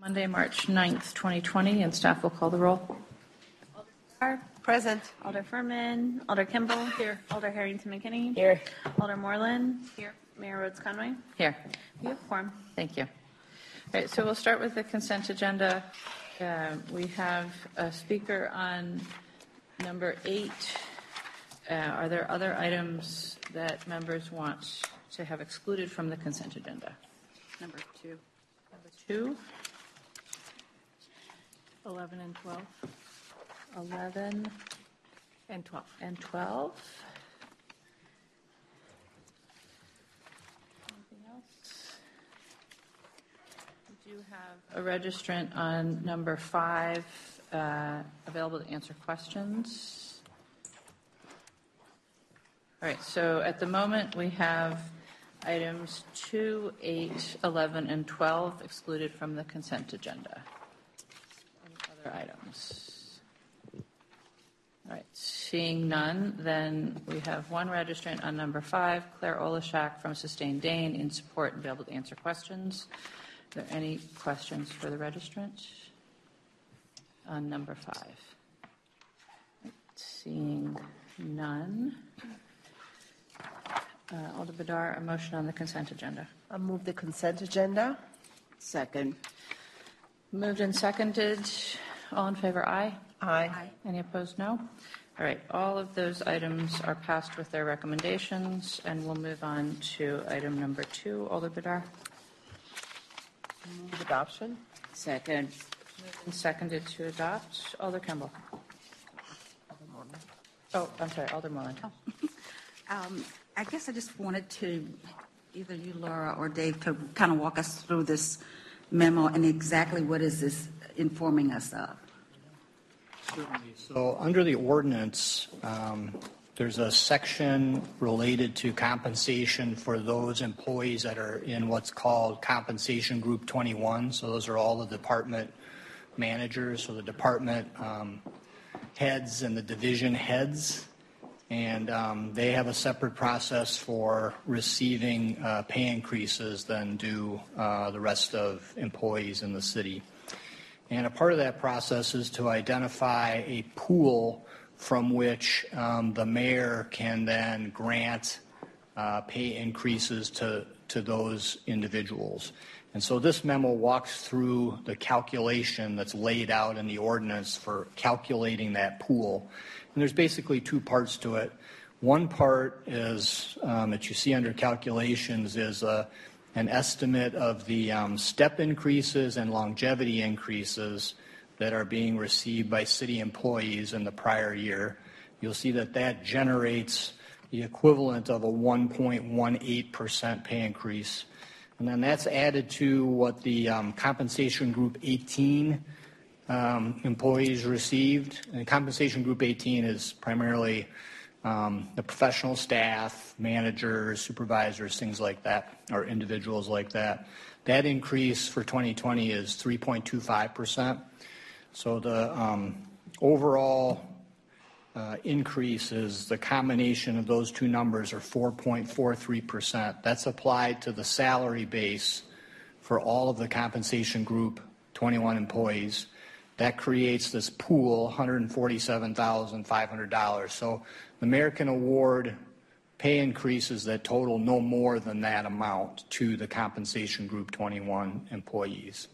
Monday, March 9th, 2020, and staff will call the roll. Alder Starr. Present. Alder Furman. Alder Kimball. Here. Alder Harrington McKinney. Here. Alder Moreland. Here. Mayor Rhodes Conway. Here. We have quorum. Thank you. All right, so we'll start with the consent agenda. We have a speaker on number 8. Are there other items that members want to have excluded from the consent agenda? Number 2. Number 2. 11 and 12. 11 And 12. and 12. Anything else? We do have a registrant on number 5 available to answer questions. All right, so at the moment we have items 2, 8, 11, and 12 excluded from the consent agenda. Any other items? All right, seeing none, then we have one registrant on number 5, Claire Olashak from Sustain Dane, in support and be able to answer questions. Are there any questions for the registrant on number 5? Right, seeing none. Alder Bedard, a motion on the consent agenda. I'll move the consent agenda. Second. Moved and seconded. All in favor, aye. Aye. Any opposed, no? All right, all of those items are passed with their recommendations, and we'll move on to item number 2. Alder Bedard. Move adoption. Second. Moved and seconded to adopt. Alder Kimball. Oh, I'm sorry, Alder Moreland. I guess I just wanted to, either you, Laura, or Dave, to kind of walk us through this memo and exactly what is this informing us of. Certainly. So under the ordinance, there's a section related to compensation for those employees that are in what's called Compensation Group 21. So those are all the department managers, so the department heads and the division heads. And they have a separate process for receiving pay increases than do the rest of employees in the city. And a part of that process is to identify a pool from which the mayor can then grant pay increases to those individuals. And so this memo walks through the calculation that's laid out in the ordinance for calculating that pool. And there's basically 2 parts to it. One part is that you see under calculations is an estimate of the step increases and longevity increases that are being received by city employees in the prior year. You'll see that that generates the equivalent of a 1.18% pay increase. And then that's added to what the Compensation Group 18 employees received. And Compensation Group 18 is primarily the professional staff, managers, supervisors, things like that, or individuals like that. That increase for 2020 is 3.25%. So the overall increase is the combination of those 2 numbers are 4.43%. That's applied to the salary base for all of the Compensation Group 21 employees. That creates this pool, $147,500. So the mayor can award pay increases that total no more than that amount to the Compensation Group 21 employees.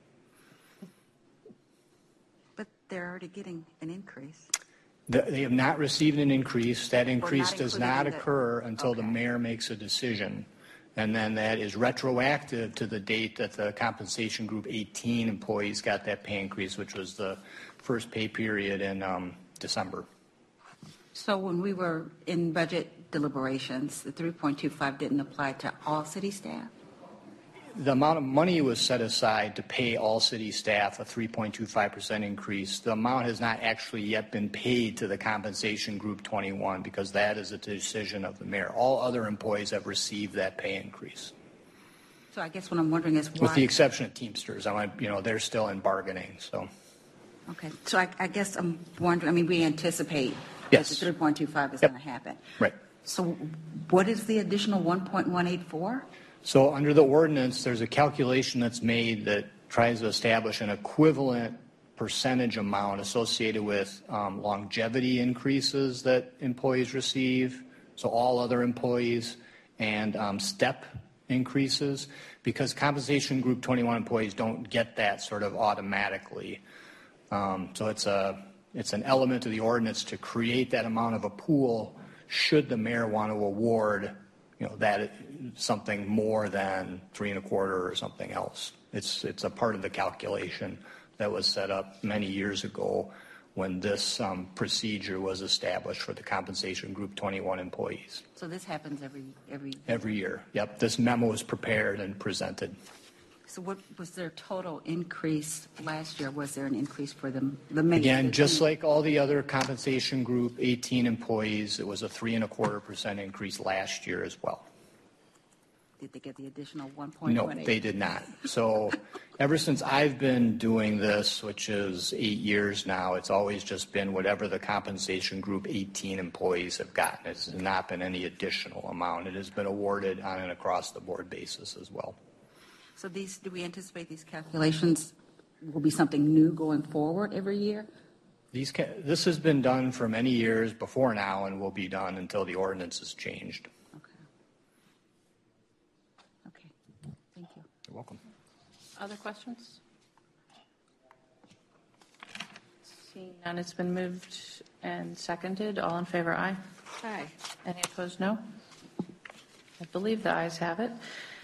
But they're already getting an increase. They have not received an increase. That increase does not occur until the Okay. mayor makes a decision. And then that is retroactive to the date that the Compensation Group 18 employees got that pay increase, which was the first pay period in December. So when we were in budget deliberations, the 3.25 didn't apply to all city staff? The amount of money was set aside to pay all city staff a 3.25% increase. The amount has not actually yet been paid to the Compensation Group 21 because that is a decision of the mayor. All other employees have received that pay increase. So I guess what I'm wondering is why. With the exception of Teamsters. They're still in bargaining. So. Okay. So I guess I'm wondering, we anticipate Yes. that the 3.25 is Yep. going to happen. Right. So what is the additional 1.184? So under the ordinance, there's a calculation that's made that tries to establish an equivalent percentage amount associated with longevity increases that employees receive, so all other employees, and step increases, because compensation group 21 employees don't get that sort of automatically. So it's an element of the ordinance to create that amount of a pool should the mayor want to award, that something more than 3 1/4 or something else. It's a part of the calculation that was set up many years ago when this procedure was established for the compensation group 21 employees. So this happens Every year. Yep. This memo was prepared and presented. So what was their total increase last year? Was there an increase for the mayor? Again, just like all the other compensation group 18 employees, it was a 3 1/4% increase last year as well. Did they get the additional 1.18? No, they did not. So ever since I've been doing this, which is 8 years now, it's always just been whatever the compensation group 18 employees have gotten. It has not been any additional amount. It has been awarded on an across-the-board basis as well. So do we anticipate these calculations will be something new going forward every year? This has been done for many years before now and will be done until the ordinance is changed. Okay. Thank you. You're welcome. Other questions? Seeing none, it's been moved and seconded. All in favor, aye. Aye. Any opposed, no? I believe the ayes have it.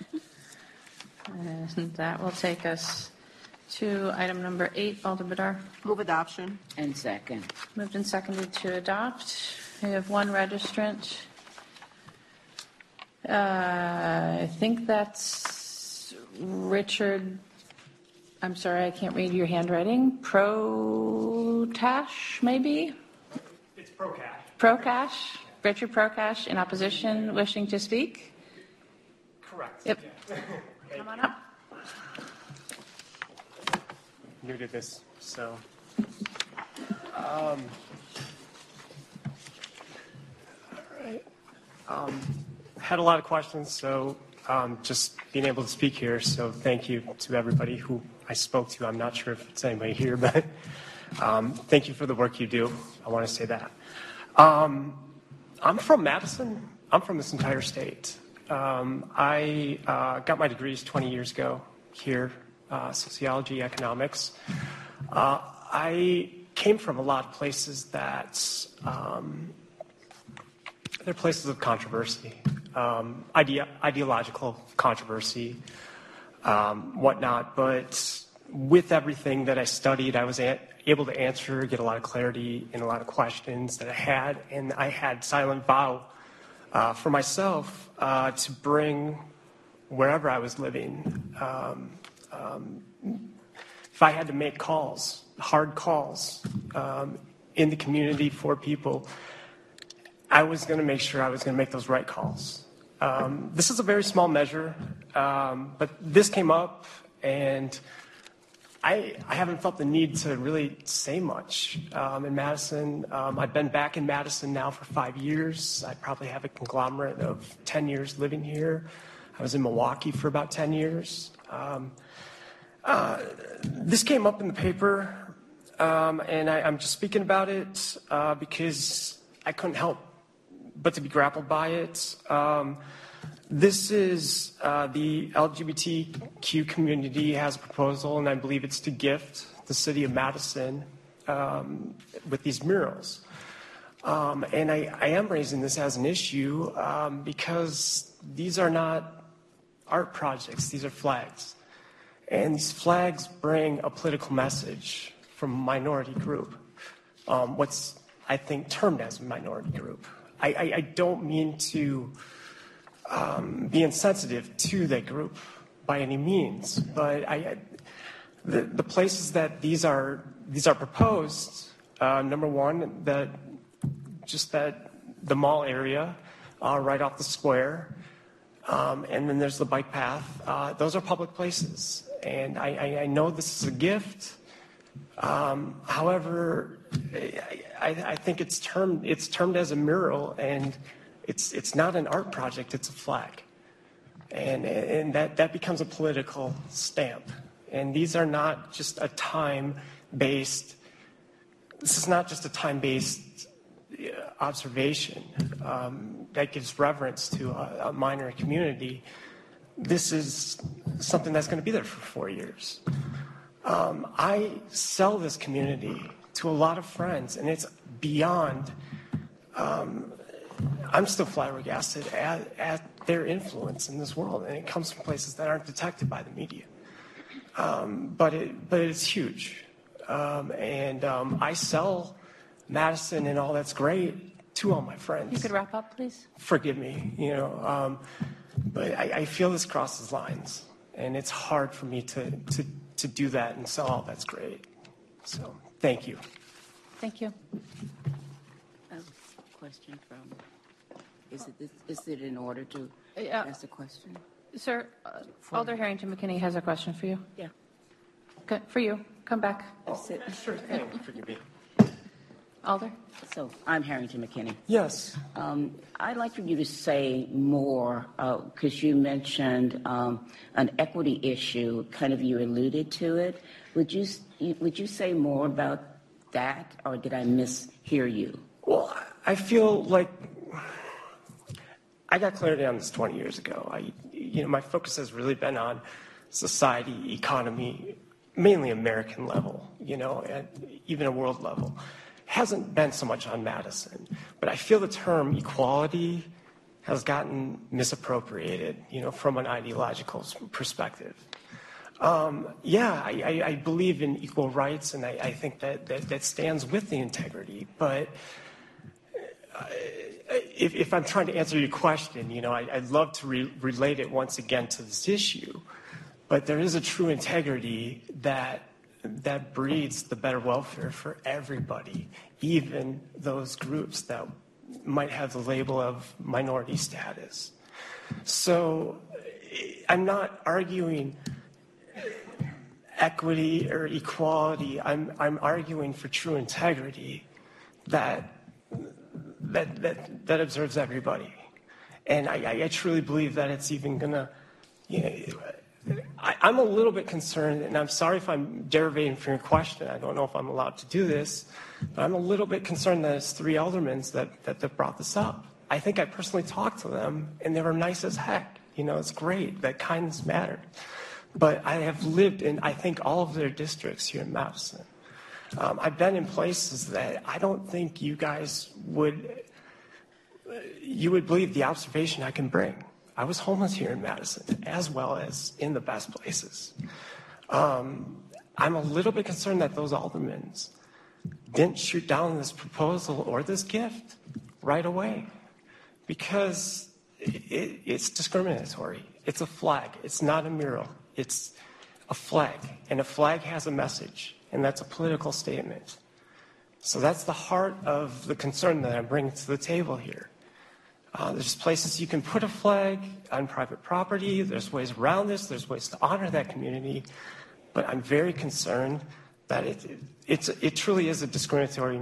And that will take us to item number 8, Alder Bedar. Move adoption. And second. Moved and seconded to adopt. We have one registrant. I think that's Richard. I'm sorry, I can't read your handwriting. Protash, maybe? It's Procash. Procash. Richard Procash in opposition, wishing to speak? Correct. Yep. Yeah. Come on up. New to this, so. Had a lot of questions, so just being able to speak here, so thank you to everybody who I spoke to. I'm not sure if it's anybody here, but thank you for the work you do. I want to say that. I'm from Madison. I'm from this entire state. I got my degrees 20 years ago here, sociology, economics. I came from a lot of places that they're places of controversy, ideological controversy, whatnot. But with everything that I studied, I was able to answer, get a lot of clarity in a lot of questions that I had, and I had silent vow for myself to bring wherever I was living. If I had to make calls, hard calls in the community for people, I was going to make sure I was going to make those right calls. This is a very small measure, but this came up, and I haven't felt the need to really say much in Madison. I've been back in Madison now for 5 years. I probably have a conglomerate of 10 years living here. I was in Milwaukee for about 10 years. This came up in the paper, and I'm just speaking about it because I couldn't help but to be grappled by it. This is the LGBTQ community has a proposal, and I believe it's to gift the city of Madison with these murals. And I am raising this as an issue because these are not art projects, these are flags. And these flags bring a political message from a minority group, what's, I think, termed as a minority group. I don't mean to be insensitive to that group by any means, but the places that these are proposed, number one, that the mall area right off the square, and then there's the bike path. Those are public places, and I know this is a gift. However, I think it's termed as a mural, and it's not an art project, it's a flag. And that becomes a political stamp. And these are not just a time-based, this is not just a time-based observation that gives reverence to a minor community. This is something that's going to be there for 4 years. I sell this community to a lot of friends, and it's beyond, I'm still flabbergasted at their influence in this world, and it comes from places that aren't detected by the media. But it's huge. I sell Madison and all that's great to all my friends. You could wrap up, please. Forgive me, but I feel this crosses lines, and it's hard for me to do that and sell all that's great. So, thank you. Thank you. Question from, is it in order to ask a question? Sir, Alder Harrington McKinney has a question for you. Yeah. For you. Come back. Sure thing. Forgive me. Alder? So I'm Harrington McKinney. Yes. I'd like for you to say more, because you mentioned an equity issue, kind of you alluded to it. Would you say more about that, or did I mishear you? Well, I feel like I got clarity on this 20 years ago. My focus has really been on society, economy, mainly American level, and even a world level. Hasn't been so much on Madison, but I feel the term equality has gotten misappropriated, from an ideological perspective. I believe in equal rights, and I think that stands with the integrity. But if I'm trying to answer your question, I'd love to relate it once again to this issue. But there is a true integrity that breeds the better welfare for everybody, even those groups that might have the label of minority status. So I'm not arguing equity or equality. I'm arguing for true integrity that observes everybody. And I truly believe that it's even going to, I'm a little bit concerned, and I'm sorry if I'm derivating from your question. I don't know if I'm allowed to do this, but I'm a little bit concerned that it's 3 aldermen that brought this up. I think I personally talked to them, and they were nice as heck. It's great that kindness mattered. But I have lived in, I think, all of their districts here in Madison. I've been in places that I don't think you guys would believe the observation I can bring. I was homeless here in Madison, as well as in the best places. I'm a little bit concerned that those aldermen didn't shoot down this proposal or this gift right away, because it's discriminatory. It's a flag. It's not a mural. It's a flag, and a flag has a message, and that's a political statement. So that's the heart of the concern that I'm bringing to the table here. There's places you can put a flag on private property. There's ways around this. There's ways to honor that community. But I'm very concerned that it truly is a discriminatory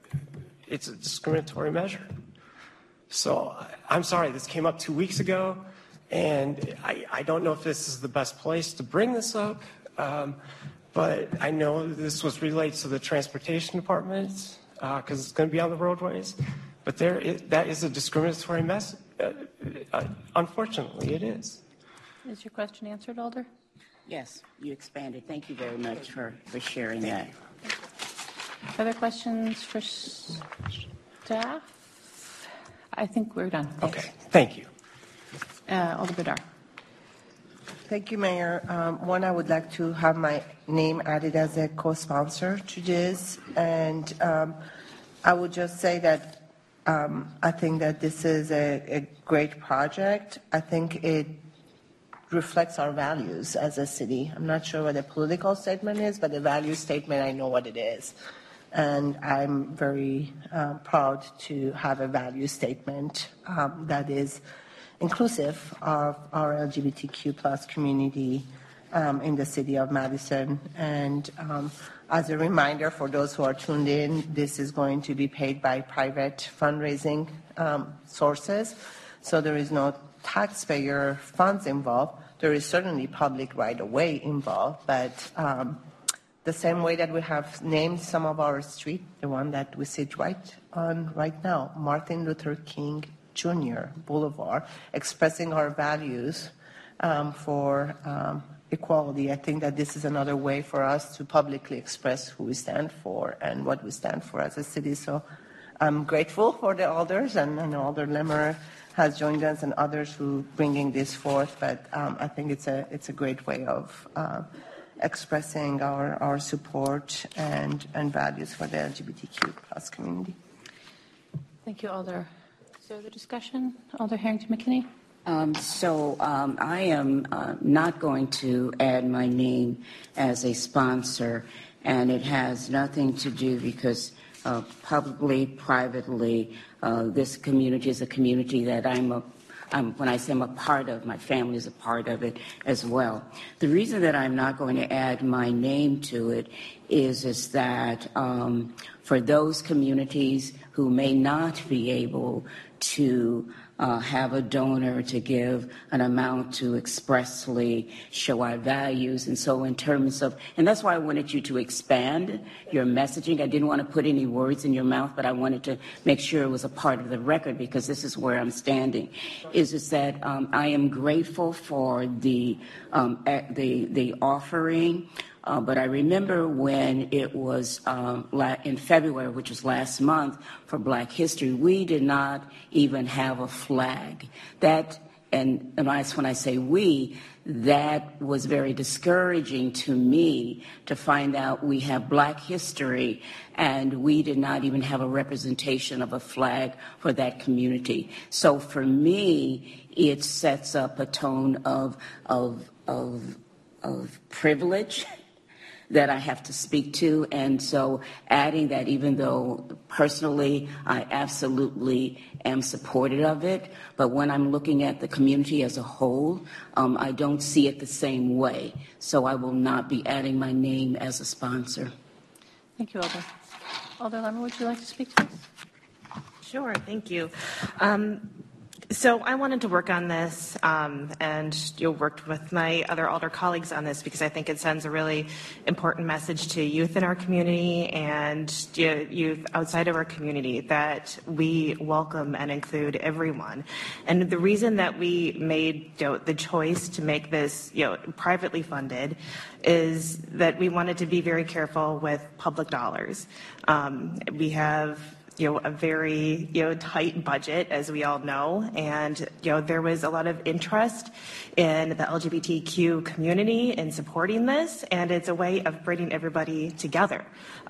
measure. So I'm sorry, this came up 2 weeks ago, and I don't know if this is the best place to bring this up, but I know this was relayed to the transportation department because it's going to be on the roadways. But that is a discriminatory message. Unfortunately, it is. Is your question answered, Alder? Yes, you expanded. Thank you very much for sharing that. Other questions for staff? I think we're done. Okay, thank you. Alder Bedar. Thank you, Mayor. One, I would like to have my name added as a co-sponsor to this. And I would just say that I think that this is a great project. I think it reflects our values as a city. I'm not sure what a political statement is, but a value statement, I know what it is. And I'm very proud to have a value statement that is inclusive of our LGBTQ plus community in the city of Madison. And as a reminder for those who are tuned in, this is going to be paid by private fundraising sources. So there is no taxpayer funds involved. there is certainly public right-of-way involved, but the same way that we have named some of our street, the one that we sit right on right now, Martin Luther King Jr. Boulevard, expressing our values for equality. I think that this is another way for us to publicly express who we stand for and what we stand for as a city. So I'm grateful for the alders, and Alder Lemmer has joined us and others who bringing this forth. But I think it's a great way of expressing our support and values for the LGBTQ plus community. Thank you, Alder. So the discussion, Alder Harrington McKinney? I am not going to add my name as a sponsor, and it has nothing to do because publicly, privately, this community is a community that when I say I'm a part of, my family is a part of it as well. The reason that I'm not going to add my name to it is that for those communities who may not be able to have a donor to give an amount to expressly show our values. And so in terms of, and that's why I wanted you to expand your messaging. I didn't want to put any words in your mouth, but I wanted to make sure it was a part of the record because this is where I'm standing, is that I am grateful for the offering. But I remember when it was in February, which was last month, for Black History, we did not even have a flag. And when I say we, that was very discouraging to me to find out we have Black History and we did not even have a representation of a flag for that community. So for me, it sets up a tone of privilege that I have to speak to. And so adding that, even though personally I absolutely am supportive of it, but when I'm looking at the community as a whole, I don't see it the same way. So I will not be adding my name as a sponsor. Thank you, Alder. Alder Lemmer, would you like to speak to this? Sure, thank you. So I wanted to work on this, and you worked with my other Alder colleagues on this because I think it sends a really important message to youth in our community and youth outside of our community that we welcome and include everyone. And the reason that we made the choice to make this privately funded is that we wanted to be very careful with public dollars. We have a very tight budget, as we all know, and there was a lot of interest in the LGBTQ community in supporting this, and it's a way of bringing everybody together.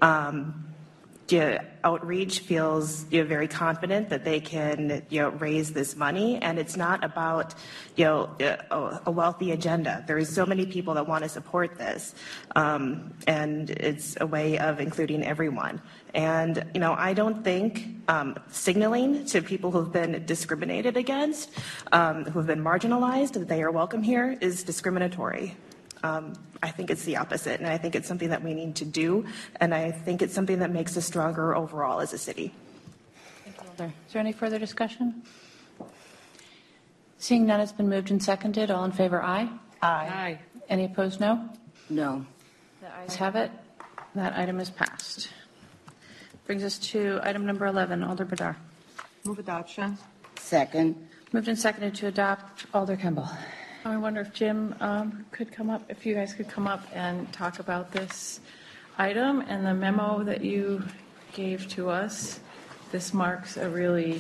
Outreach feels very confident that they can raise this money, and it's not about a wealthy agenda. There is so many people that want to support this, and it's a way of including everyone. And I don't think signaling to people who've been discriminated against, who've been marginalized, that they are welcome here is discriminatory. I think it's the opposite, and I think it's something that we need to do, and I think it's something that makes us stronger overall as a city. Thank you, Alder. Is there any further discussion? Seeing none, it's been moved and seconded. All in favor, aye? Aye. Any opposed, no? No. The ayes have it. That item is passed. Brings us to item number 11, Alder Badar. Move adoption. Second. Moved and seconded to adopt. Alder Kimball. I wonder if Jim could come up, if you guys could come up and talk about this item and the memo that you gave to us. This marks a really,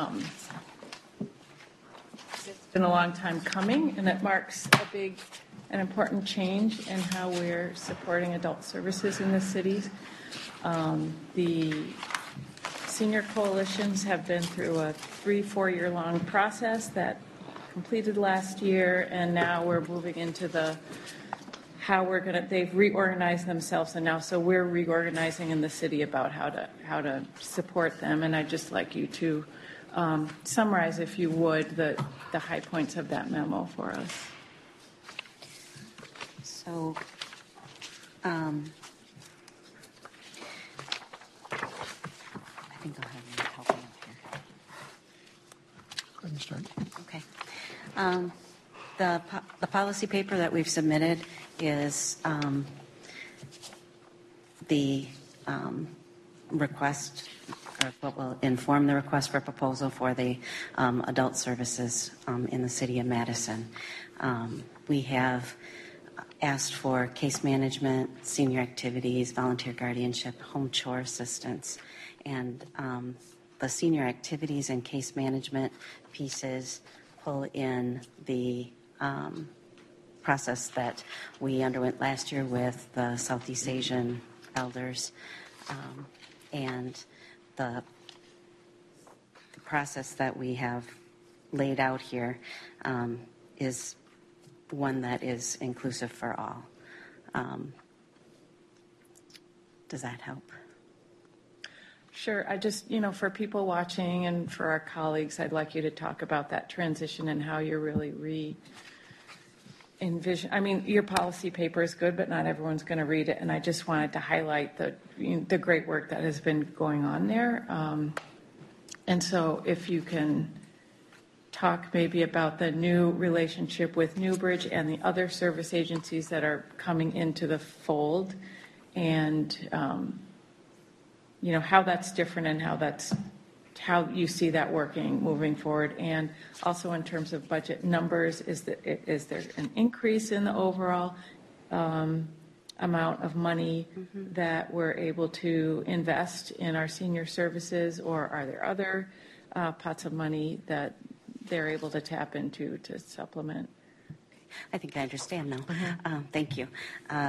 it's been a long time coming, and it marks a big and important change in how we're supporting adult services in the city. The senior coalitions have been through a 3-4 year long process that completed last year, and now we're moving into they've reorganized themselves, and now so we're reorganizing in the city about how to support them. And I'd just like you to summarize, if you would, the high points of that memo for us. So, I think I'll have you help me up here. Go ahead and start. Okay. The policy paper that we've submitted is the request, or what will inform the request for proposal for the adult services in the city of Madison. We have asked for case management, senior activities, volunteer guardianship, home chore assistance, and the senior activities and case management pieces pull in the process that we underwent last year with the Southeast Asian elders, and the process that we have laid out here is one that is inclusive for all. Does that help? Sure. I just, for people watching and for our colleagues, I'd like you to talk about that transition and how you're really envision. I mean, your policy paper is good, but not everyone's going to read it. And I just wanted to highlight the great work that has been going on there. And so if you can talk maybe about the new relationship with Newbridge and the other service agencies that are coming into the fold, and how that's different and how you see that working moving forward. And also in terms of budget numbers, is there an increase in the overall amount of money that we're able to invest in our senior services, or are there other pots of money that they're able to tap into to supplement? I think I understand now. Thank you.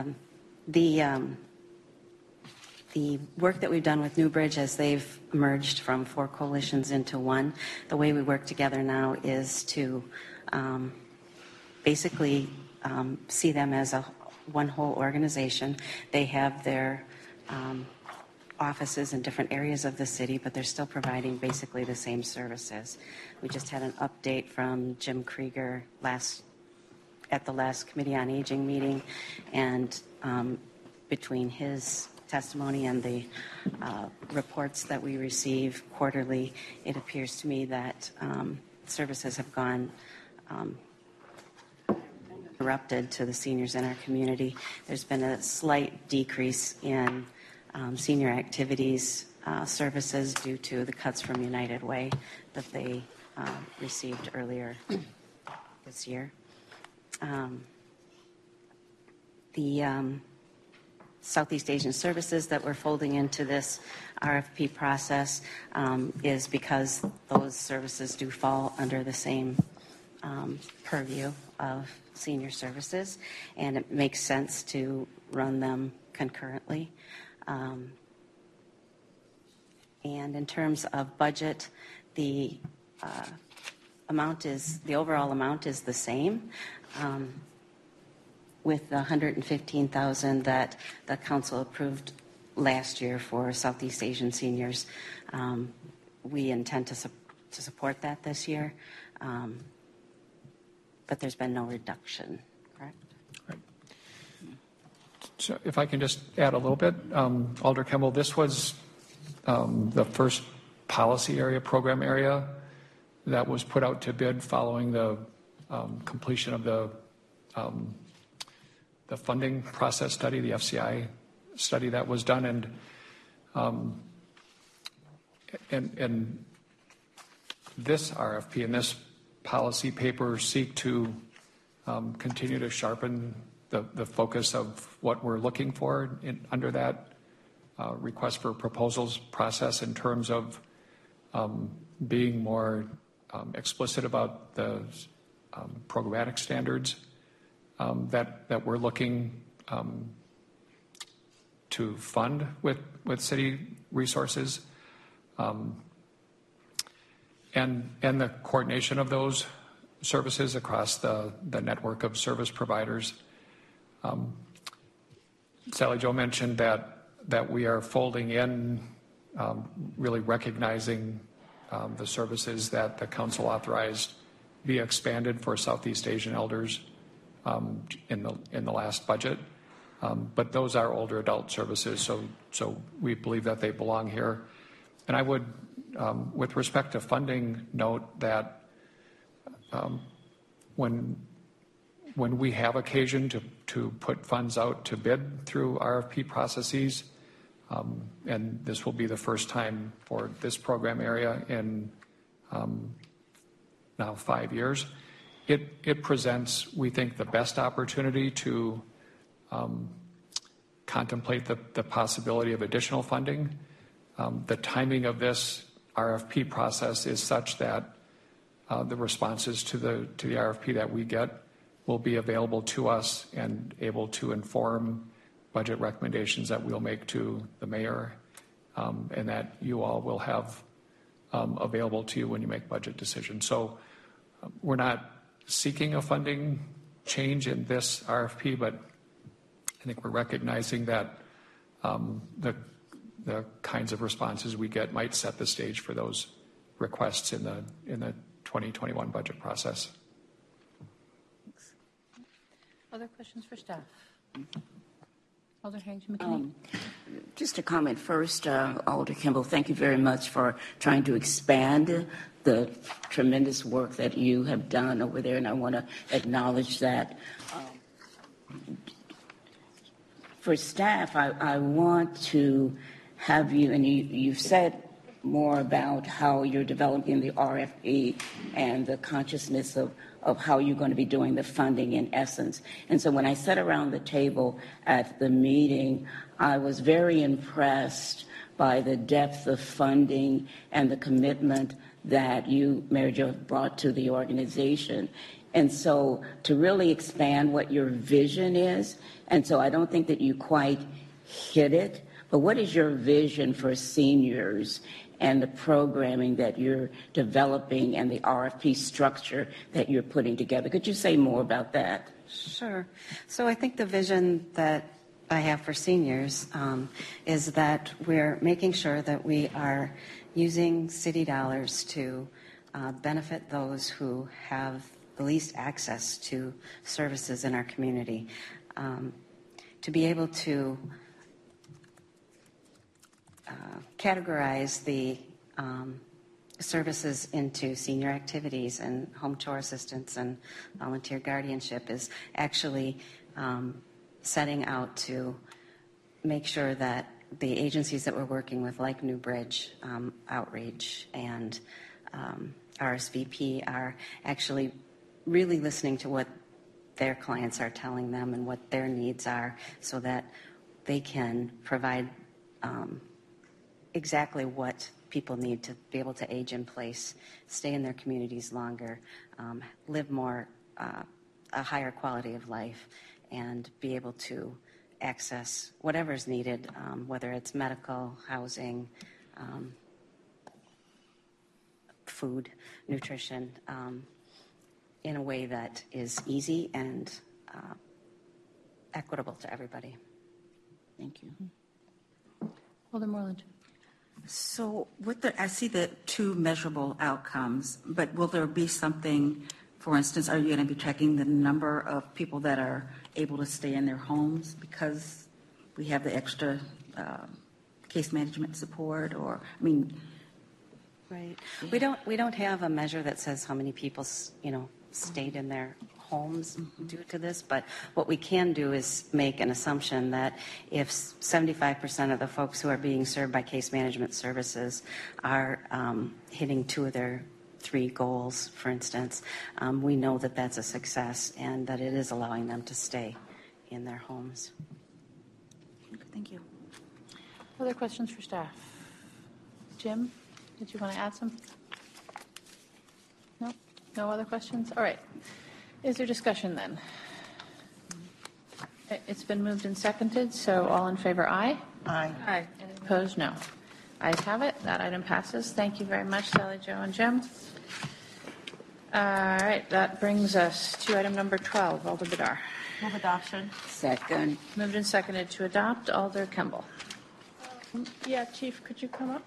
The work that we've done with Newbridge as they've merged from 4 coalitions into one, the way we work together now is to basically see them as one whole organization. They have their offices in different areas of the city, but they're still providing basically the same services. We just had an update from Jim Krieger at the last Committee on Aging meeting, and between his testimony and the reports that we receive quarterly, it appears to me that services have gone interrupted to the seniors in our community. There's been a slight decrease in senior activities services due to the cuts from United Way that they received earlier this year. The Southeast Asian services that we're folding into this RFP process is because those services do fall under the same purview of senior services, and it makes sense to run them concurrently. And in terms of budget, the overall amount is the same. With the $115,000 that the council approved last year for Southeast Asian seniors, we intend to support that this year, but there's been no reduction, correct? Right. So if I can just add a little bit, Alder Kimball, this was the first policy area, program area that was put out to bid following the completion of the funding process study, the FCI study that was done, and this RFP and this policy paper seek to continue to sharpen the focus of what we're looking for under that request for proposals process in terms of being more explicit about the programmatic standards that we're looking to fund with city resources, and the coordination of those services across the network of service providers. Sally Jo mentioned that we are folding in, really recognizing the services that the council authorized be expanded for Southeast Asian elders in the last budget, but those are older adult services, so we believe that they belong here. And I would, with respect to funding, note that when when we have occasion to put funds out to bid through RFP processes, and this will be the first time for this program area in now 5 years, it presents, we think, the best opportunity to contemplate the possibility of additional funding. The timing of this RFP process is such that the responses to the RFP that we get will be available to us and able to inform budget recommendations that we'll make to the mayor, and that you all will have available to you when you make budget decisions. So we're not seeking a funding change in this RFP, but I think we're recognizing that the kinds of responses we get might set the stage for those requests in the 2021 budget process. Thanks. Other questions for staff? Alder Harrington McKinney. Just a comment first, Alder Kimball, thank you very much for trying to expand the tremendous work that you have done over there, and I want to acknowledge that. For staff, I want to have you, and you've said more about how you're developing the RFP and the consciousness of how you're going to be doing the funding in essence. And so when I sat around the table at the meeting, I was very impressed by the depth of funding and the commitment that you, Mayor Joe, brought to the organization. And so to really expand what your vision is, and so I don't think that you quite hit it, but what is your vision for seniors and the programming that you're developing and the RFP structure that you're putting together? Could you say more about that? Sure. So I think the vision that I have for seniors is that we're making sure that we are using city dollars to benefit those who have the least access to services in our community. To be able to categorize the services into senior activities and home chore assistance and volunteer guardianship is actually setting out to make sure that the agencies that we're working with, like New Bridge Outreach and RSVP, are actually really listening to what their clients are telling them and what their needs are, so that they can provide exactly what people need to be able to age in place, stay in their communities longer, live more, a higher quality of life, and be able to access whatever is needed, whether it's medical, housing, food, nutrition, in a way that is easy and equitable to everybody. Thank you. Alder Moreland. So I see the two measurable outcomes, but will there be something, for instance, are you going to be tracking the number of people that are able to stay in their homes because we have the extra case management support, or, I mean... Right. We don't have a measure that says how many people, stayed in their homes due to this, but what we can do is make an assumption that if 75% of the folks who are being served by case management services are hitting 2 of their 3 goals, for instance, we know that that's a success and that it is allowing them to stay in their homes. Thank you. Other questions for staff? Jim, did you want to add something? No? No other questions? All right. Is there discussion then? It's been moved and seconded, so all in favor, aye? Aye. Aye. Any opposed, no. Ayes have it. That item passes. Thank you very much, Sally Jo and Jim. All right, that brings us to item number 12, Alder Bedar. Move adoption. Second. Moved and seconded to adopt, Alder Kimball. Yeah, Chief, could you come up?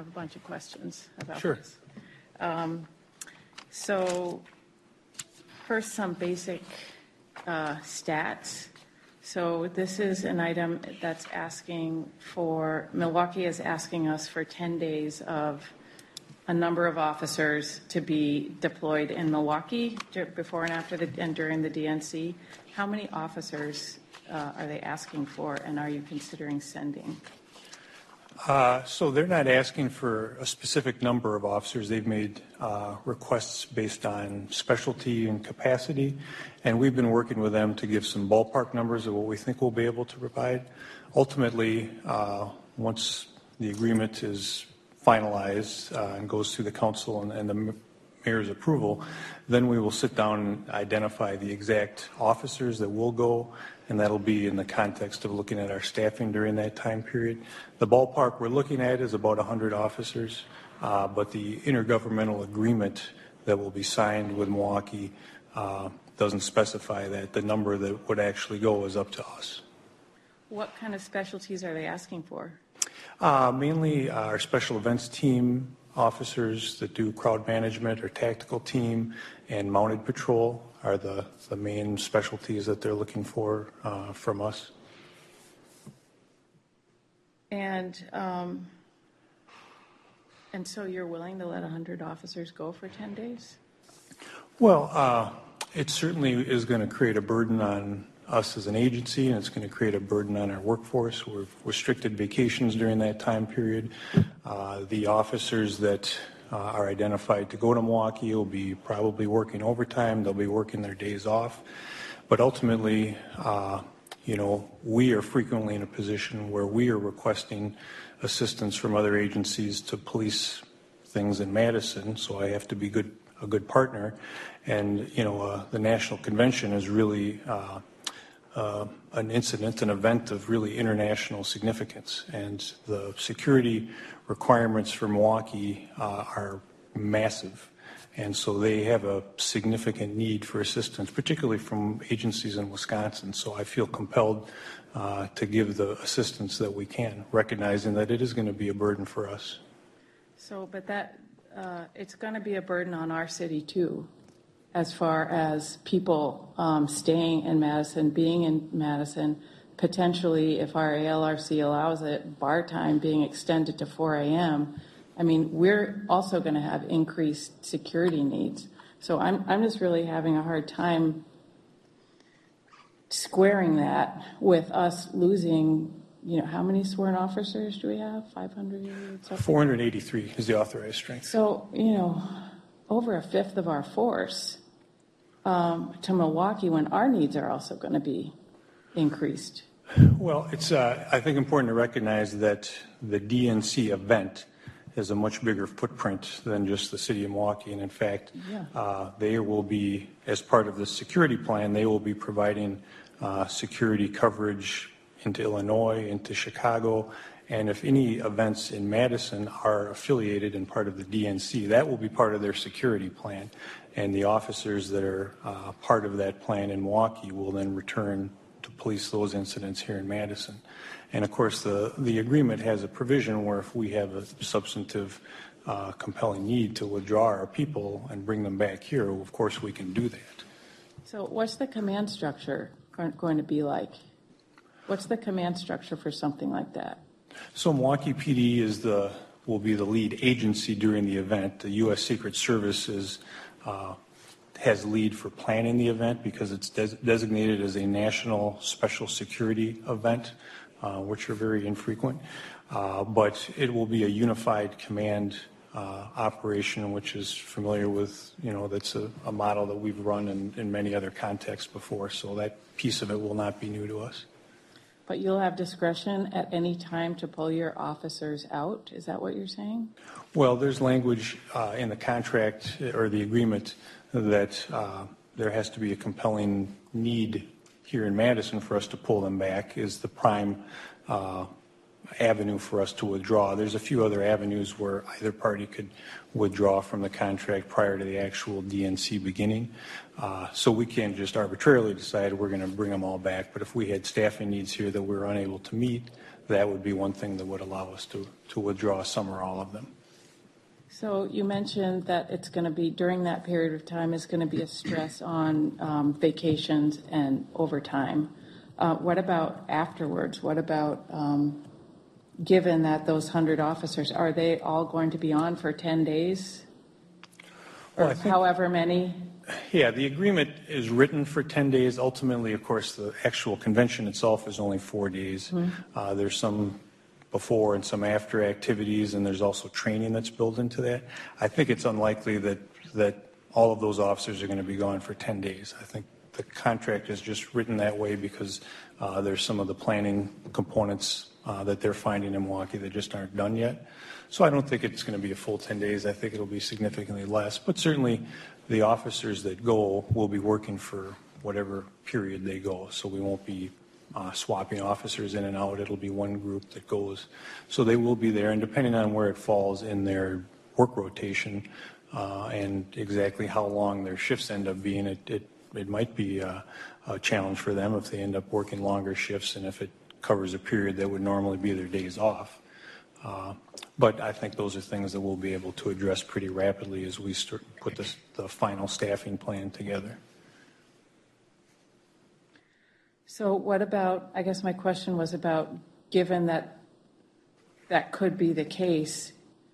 a bunch of questions about Sure. this. So first, some basic stats. So this is an item that's asking for, Milwaukee is asking us for 10 days of a number of officers to be deployed in Milwaukee before and after and during the DNC. How many officers are they asking for, and are you considering sending? So they're not asking for a specific number of officers. They've made requests based on specialty and capacity, and we've been working with them to give some ballpark numbers of what we think we'll be able to provide. Ultimately, once the agreement is finalized and goes through the council and the mayor's approval, then we will sit down and identify the exact officers that will go, and that'll be in the context of looking at our staffing during that time period. The ballpark we're looking at is about 100 officers, but the intergovernmental agreement that will be signed with Milwaukee doesn't specify that. The number that would actually go is up to us. What kind of specialties are they asking for? Mainly our special events team officers that do crowd management or tactical team and mounted patrol are the main specialties that they're looking for from us. And so you're willing to let 100 officers go for 10 days? Well, it certainly is going to create a burden on us as an agency, and it's going to create a burden on our workforce. We've restricted vacations during that time period. The officers that are identified to go to Milwaukee will be probably working overtime. They'll be working their days off. But ultimately, we are frequently in a position where we are requesting assistance from other agencies to police things in Madison, so I have to be a good partner. And, the National Convention is really an event of really international significance. And the security requirements for Milwaukee are massive. And so they have a significant need for assistance, particularly from agencies in Wisconsin. So I feel compelled to give the assistance that we can, recognizing that it is going to be a burden for us. So, but it's going to be a burden on our city too, as far as people staying in Madison, being in Madison, potentially, if our ALRC allows it, bar time being extended to 4 a.m. I mean, we're also going to have increased security needs. So I'm just really having a hard time squaring that with us losing, how many sworn officers do we have? 500? 483 is the authorized strength. So, over a fifth of our force to Milwaukee when our needs are also going to be increased. Well, it's, I think, important to recognize that the DNC event has a much bigger footprint than just the city of Milwaukee. And in fact, they will be, as part of the security plan, they will be providing security coverage into Illinois, into Chicago. And if any events in Madison are affiliated and part of the DNC, that will be part of their security plan. And the officers that are part of that plan in Milwaukee will then return to police those incidents here in Madison. And of course, the agreement has a provision where if we have a substantive, compelling need to withdraw our people and bring them back here, of course we can do that. So what's the command structure going to be like? What's the command structure for something like that? So Milwaukee PD will be the lead agency during the event. The U.S. Secret Service has lead for planning the event because it's designated as a national special security event, which are very infrequent. But it will be a unified command operation, which is familiar with, that's a model that we've run in many other contexts before. So that piece of it will not be new to us. But you'll have discretion at any time to pull your officers out? Is that what you're saying? Well, there's language in the contract or the agreement that there has to be a compelling need here in Madison for us to pull them back is the prime avenue for us to withdraw. There's a few other avenues where either party could withdraw from the contract prior to the actual DNC beginning. So we can't just arbitrarily decide we're going to bring them all back. But if we had staffing needs here that we're unable to meet, that would be one thing that would allow us to withdraw some or all of them. So you mentioned that it's going to be, during that period of time, is going to be a stress on vacations and overtime. What about afterwards? What about, given that those 100 officers, are they all going to be on for 10 days? Or Well, I think, however many? Yeah, the agreement is written for 10 days. Ultimately, of course, the actual convention itself is only 4 days. Mm-hmm. There's some before and some after activities, and there's also training that's built into that. I think it's unlikely that all of those officers are going to be gone for 10 days. I think the contract is just written that way because there's some of the planning components that they're finding in Milwaukee that just aren't done yet. So I don't think it's going to be a full 10 days. I think it'll be significantly less. But certainly the officers that go will be working for whatever period they go. So we won't be swapping officers in and out. It'll be one group that goes. So they will be there. And depending on where it falls in their work rotation and exactly how long their shifts end up being, it might be a challenge for them if they end up working longer shifts and if it covers a period that would normally be their days off. But I think those are things that we'll be able to address pretty rapidly as we put the final staffing plan together. So what about, I guess my question was about, given that that could be the case,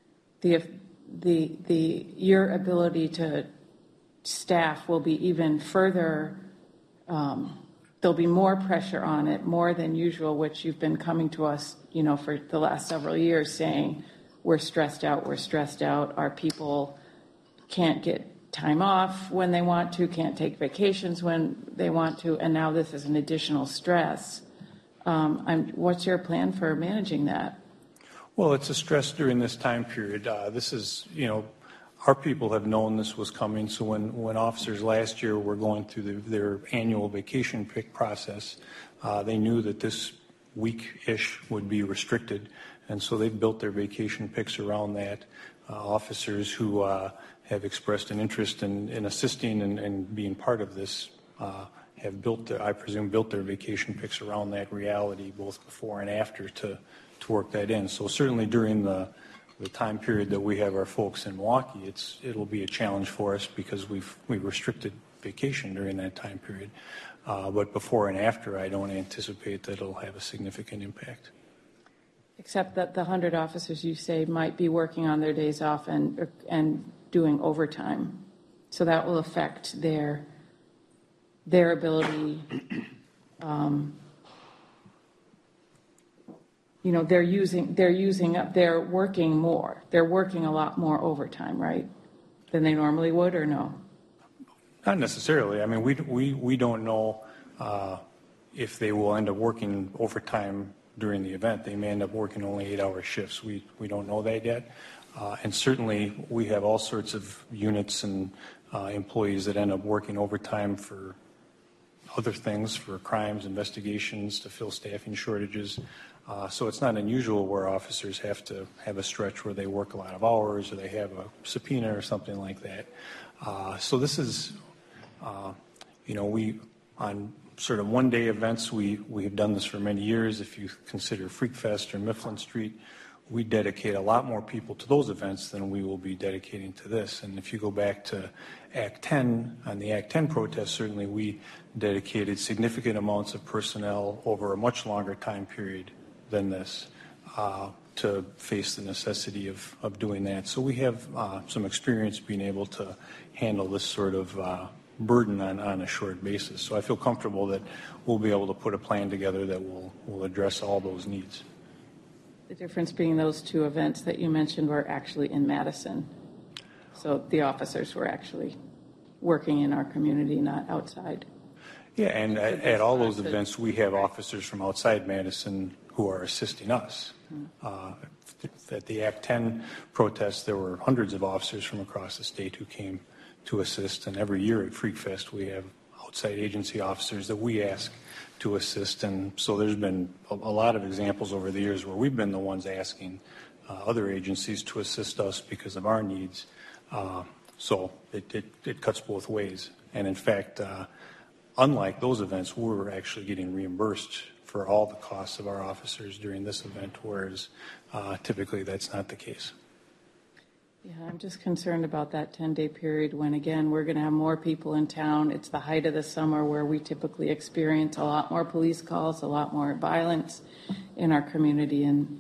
your ability to staff will be even further, there'll be more pressure on it, more than usual, which you've been coming to us, for the last several years saying, we're stressed out, our people can't get time off when they want to, can't take vacations when they want to, and now this is an additional stress. What's your plan for managing that? Well, it's a stress during this time period. This is, our people have known this was coming, so when officers last year were going through their annual vacation pick process, they knew that this week-ish would be restricted, and so they've built their vacation picks around that. Officers who have expressed an interest in assisting and being part of this have built their vacation picks around that reality, both before and after, to work that in. So certainly during the time period that we have our folks in Milwaukee, it'll be a challenge for us because we've restricted vacation during that time period. But before and after, I don't anticipate that it'll have a significant impact. Except that the 100 officers you say might be working on their days off and doing overtime. So that will affect their ability. They're working more. They're working a lot more overtime, right, than they normally would, or no? Not necessarily. I mean, we don't know if they will end up working overtime during the event. They may end up working only 8-hour shifts. We don't know that yet. And certainly we have all sorts of units and employees that end up working overtime for other things, for crimes, investigations, to fill staffing shortages. So it's not unusual where officers have to have a stretch where they work a lot of hours or they have a subpoena or something like that. So this is, we, on sort of one-day events, we have done this for many years. If you consider Freak Fest or Mifflin Street, we dedicate a lot more people to those events than we will be dedicating to this. And if you go back to Act 10, on the Act 10 protest, certainly we dedicated significant amounts of personnel over a much longer time period than this to face the necessity of doing that. So we have some experience being able to handle this sort of burden on a short basis. So I feel comfortable that we'll be able to put a plan together that will address all those needs. The difference being those two events that you mentioned were actually in Madison. So the officers were actually working in our community, not outside. Yeah, and at all those events, we have officers from outside Madison who are assisting us. At the Act 10 protests, there were hundreds of officers from across the state who came to assist, and every year at Freak Fest, we have outside agency officers that we ask to assist, and so there's been a lot of examples over the years where we've been the ones asking other agencies to assist us because of our needs. So it cuts both ways, and in fact, unlike those events, we're actually getting reimbursed for all the costs of our officers during this event, whereas typically that's not the case. Yeah, I'm just concerned about that 10-day period when, again, we're going to have more people in town. It's the height of the summer where we typically experience a lot more police calls, a lot more violence in our community, and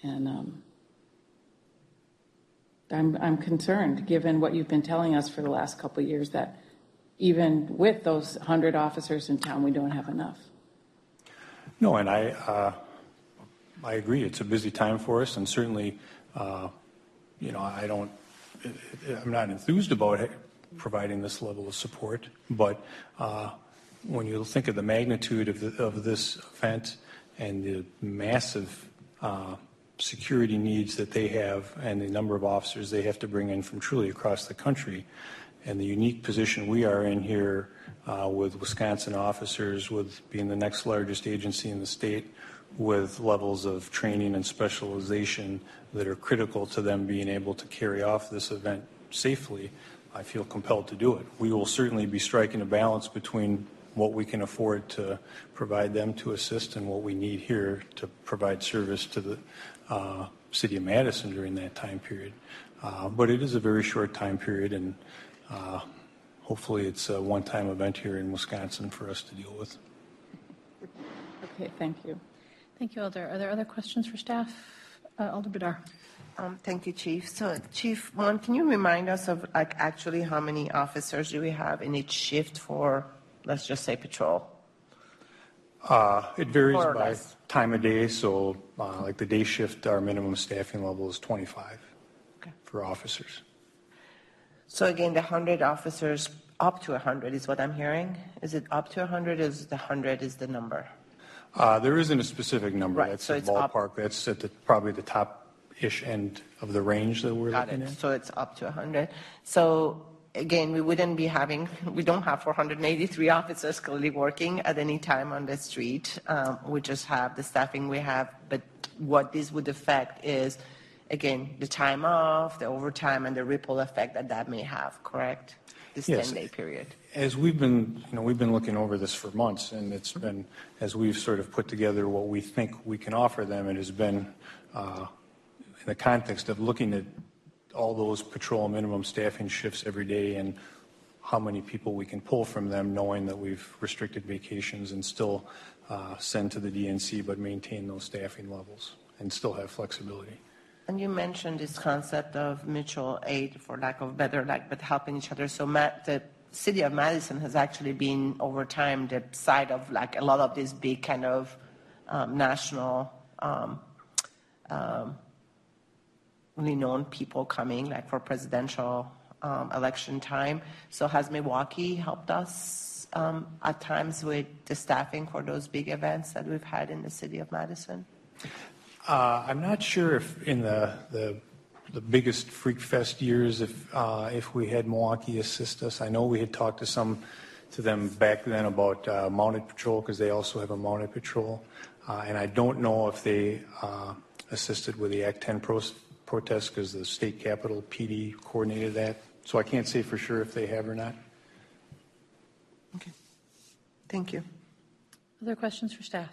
I'm concerned, given what you've been telling us for the last couple of years, that even with those 100 officers in town, we don't have enough. No, and I agree. It's a busy time for us, and certainly, I'm not enthused about providing this level of support, but when you think of the magnitude of this event and the massive security needs that they have and the number of officers they have to bring in from truly across the country, and the unique position we are in here with Wisconsin officers, with being the next largest agency in the state, with levels of training and specialization that are critical to them being able to carry off this event safely, I feel compelled to do it. We will certainly be striking a balance between what we can afford to provide them to assist and what we need here to provide service to the city of Madison during that time period. But it is a very short time period, and hopefully it's a one-time event here in Wisconsin for us to deal with. Okay, thank you. Thank you, Alder. Are there other questions for staff? Alder Bedar. Thank you, Chief. So, Chief, can you remind us of actually how many officers do we have in each shift for, let's just say, patrol? It varies by time of day. So, like the day shift, our minimum staffing level is 25 for officers. So again, the 100 officers, up to 100 is what I'm hearing. Is it up to 100? Is the 100 is the number? There isn't a specific number. Right, That's so a it's ballpark. That's at probably the top-ish end of the range that we're looking at. So it's up to 100. So again, we don't have 483 officers clearly working at any time on the street. We just have the staffing we have. But what this would affect is, again, the time off, the overtime, and the ripple effect that may have, correct? This 10-day period. As we've been looking over this for months, and it's been, as we've sort of put together what we think we can offer them, it has been in the context of looking at all those patrol minimum staffing shifts every day and how many people we can pull from them, knowing that we've restricted vacations and still send to the DNC, but maintain those staffing levels and still have flexibility. And you mentioned this concept of mutual aid, for lack of better, but helping each other. So the city of Madison has actually been, over time, the site of a lot of these big kind of national, really known people coming, for presidential election time. So has Milwaukee helped us at times with the staffing for those big events that we've had in the city of Madison? I'm not sure if in the biggest Freak Fest years, if we had Milwaukee assist us. I know we had talked to them back then about mounted patrol, because they also have a mounted patrol. And I don't know if they assisted with the Act 10 protest, because the state capitol PD coordinated that. So I can't say for sure if they have or not. Okay. Thank you. Other questions for staff?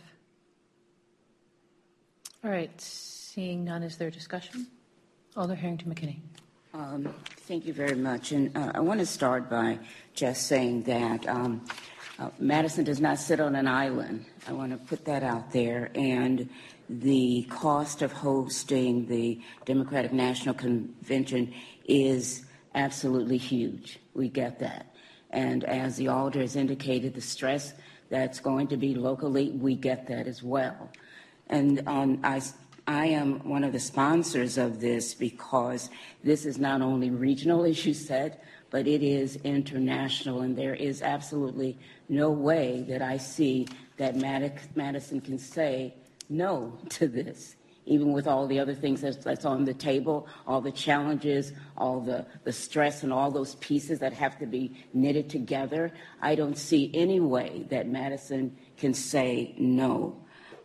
All right, seeing none, is there discussion? Alder Harrington McKinney. Thank you very much. And I want to start by just saying that Madison does not sit on an island. I want to put that out there. And the cost of hosting the Democratic National Convention is absolutely huge. We get that. And as the Alder has indicated, the stress that's going to be locally, we get that as well. And I am one of the sponsors of this because this is not only regional, as you said, but it is international, and there is absolutely no way that I see that Madison can say no to this, even with all the other things that's on the table, all the challenges, all the stress and all those pieces that have to be knitted together. I don't see any way that Madison can say no.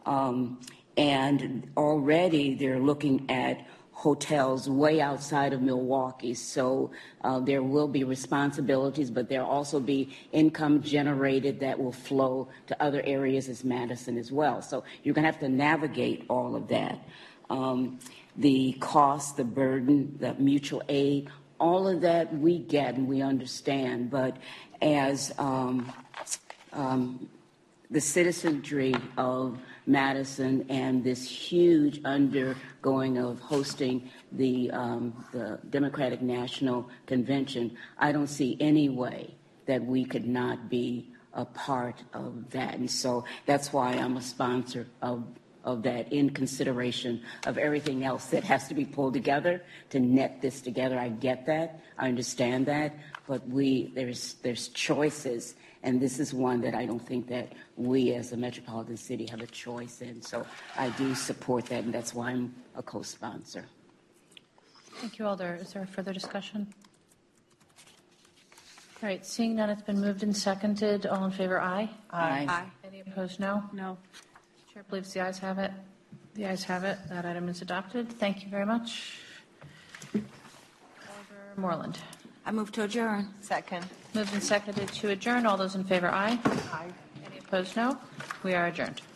And already they're looking at hotels way outside of Milwaukee. So there will be responsibilities, but there'll also be income generated that will flow to other areas as Madison as well. So you're going to have to navigate all of that. the cost, the burden, the mutual aid, all of that we get and we understand. But as the citizenry of Madison and this huge undergoing of hosting the Democratic National Convention, I don't see any way that we could not be a part of that. And so that's why I'm a sponsor of that, in consideration of everything else that has to be pulled together to net this together. I get that. I understand that. But there's choices, and this is one that I don't think that we as a metropolitan city have a choice in. So I do support that, and that's why I'm a co-sponsor. Thank you, Alder. Is there further discussion? All right, seeing none, it's been moved and seconded. All in favor, aye. Aye. Any opposed, no? No. Chair believes the ayes have it. The ayes have it. That item is adopted. Thank you very much. Alder Moreland. I move to adjourn. Second. Moved and seconded to adjourn. All those in favor, aye. Aye. Any opposed, no? We are adjourned.